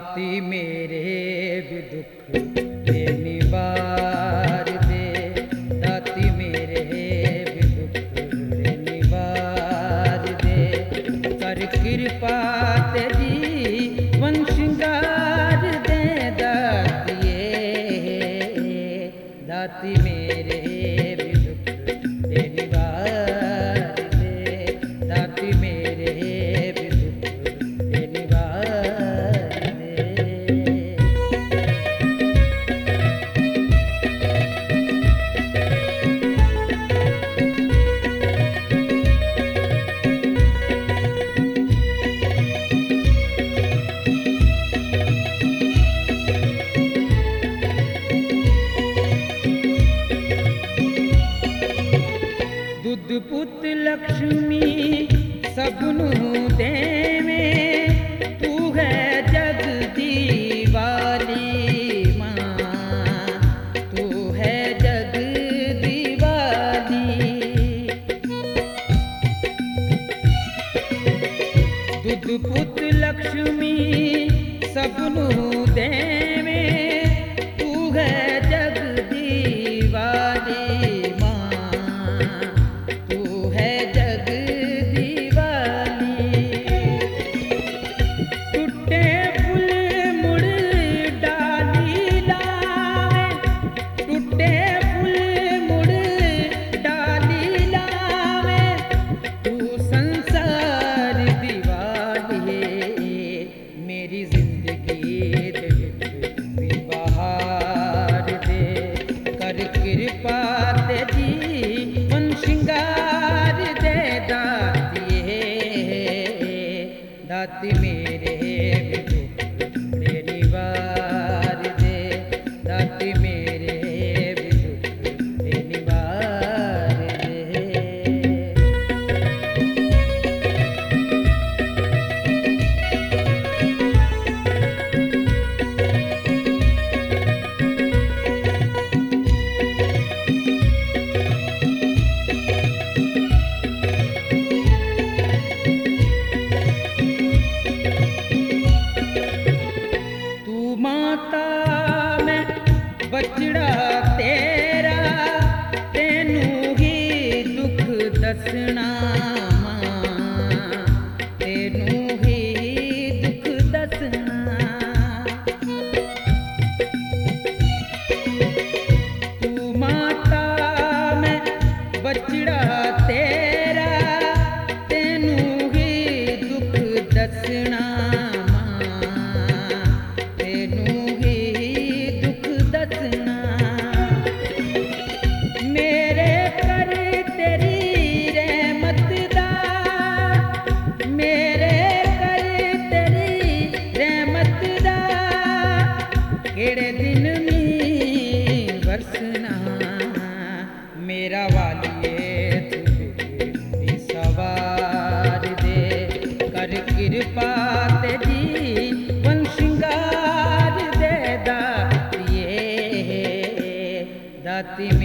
दाती मेरे भी दुख दे निवार दे, दाती मेरे भी दुख दे निवार दे। कर कृपा तेरी वन श्रृंगार दे दातिए, दाती मेरे भी दुख दे निवार दे, दाती मेरे भी दुख दे निवार दे। दुध पुत लक्ष्मी सबनू देवे, तू है जग दी वाली मां, तू है जग दी वाली। दुध पुत लक्ष्मी सबनू देवे, तू है जग दी वाली मां, तू है जग दी वाली। टूटे फूल मुड़ डाली लावे, टूटे फूल मुड़ डाली लावे, तू संसार दीवानी मेरी जिंदगी दे विच भी बहार दे। कर कृपा तेरी वन श्रृंगार दे दातिए, दाती मेरे भी दुख दे निवार दे, दाती मेरे भी दुख दे निवार दे। तू माता मैं बचड़ा तेरा, तेनू ही दुख दसना मां, तेनू ही दुख दसना। तू माता मैं बचड़ा तेरा, तेनू ही दुख दसना मां, तेनू ही दुख दसना। मेरे कर तेरी रहमत दा, मेरे कर तेरी रहमत दा, केड़े दिन मीं बरसना। मेरा वालिए तू सवार दे, कर कृपा तेरी वन श्रृंगार दे दातिए, दाती